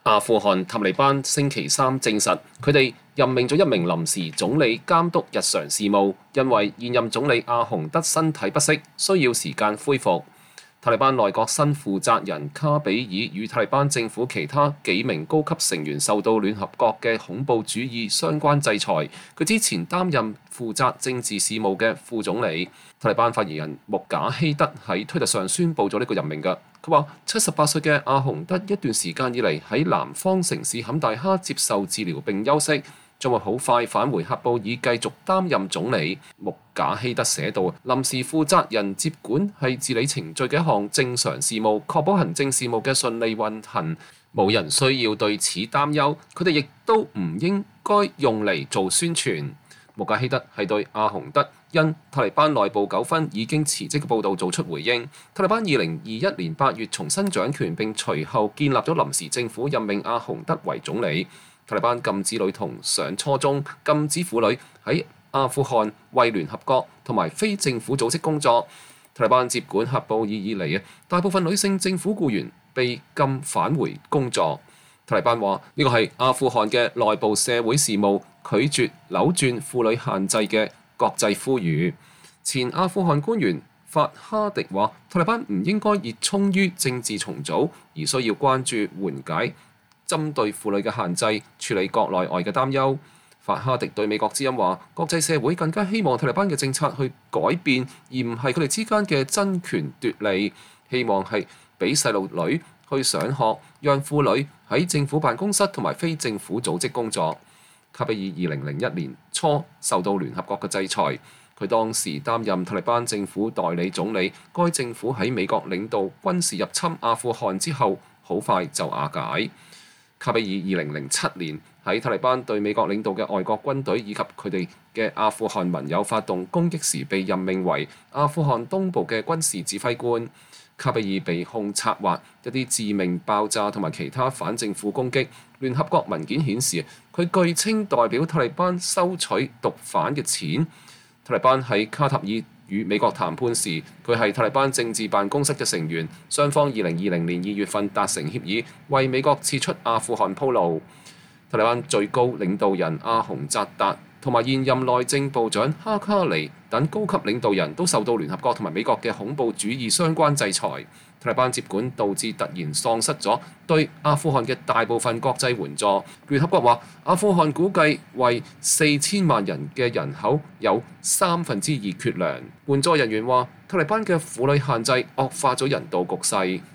阿富汗塔利班星期三證實，佢哋任命咗一名臨時總理監督日常事務，因為現任總理阿洪德身體不適，需要時間恢復。塔利班內閣新負責人卡比爾與塔利班政府其他幾名高級成員受到聯合國嘅恐怖主義相關制裁。佢之前擔任負責政治事務嘅副總理。塔利班發言人穆賈希德喺推特上宣布咗呢個任命㗎。佢話：78歲嘅阿洪德一段時間以嚟喺南方城市坎大哈接受治療並休息，將會好快返回喀布爾繼續擔任總理。穆賈希德寫道：臨時負責人接管係治理程序嘅一項正常事務，確保行政事務嘅順利運行，冇人需要對此擔憂。佢哋亦都唔應該用嚟做宣傳。穆賈希德係對阿洪德因塔利班內部糾紛已經辭職嘅報導做出回應。塔利班2021年8月重新掌權並隨後建立咗臨時政府，任命阿洪德為總理。塔利班禁止女童上初中，禁止婦女喺阿富汗為聯合國同埋非政府組織工作。塔利班接管喀布爾以嚟大部分女性政府僱員被禁返回工作。塔利班話呢個係阿富汗嘅內部社會事務，拒絕扭轉婦女限制嘅國際呼籲。前阿富汗官員法哈迪話：塔利班唔應該熱衷於政治重組，而需要關注緩解針對婦女嘅限制，處理國內外嘅擔憂。法哈迪對美國之音話：國際社會更加希望塔利班嘅政策去改變，而唔係佢哋之間嘅爭權奪利。希望係俾細路女去上學，讓婦女喺政府辦公室同埋非政府組織工作。卡比爾2001年初受到聯合國嘅制裁，佢當時擔任塔利班政府代理總理。該政府喺美國領導軍事入侵阿富汗之後，好快就瓦解。卡比爾2007年喺塔利班對美國領導嘅外國軍隊以及佢哋嘅阿富汗盟友發動攻擊時，被任命為阿富汗東部嘅軍事指揮官。卡比爾被控策劃一啲致命爆炸同埋其他反政府攻擊。聯合國文件顯示，佢據稱代表塔利班收取毒販嘅錢。塔利班喺卡塔爾與美國談判時，佢係塔利班政治辦公室嘅成員。雙方2020年2月份達成協議，為美國撤出阿富汗鋪路。塔利班最高領導人阿洪扎達同埋現任內政部長哈卡尼等高級領導人都受到聯合國同埋美國嘅恐怖主義相關制裁。塔利班接管導致突然喪失咗對阿富汗嘅大部分國際援助。聯合國話，阿富汗估計為4000萬人嘅人口有2/3缺糧。援助人員話，塔利班嘅婦女限制惡化咗人道局勢。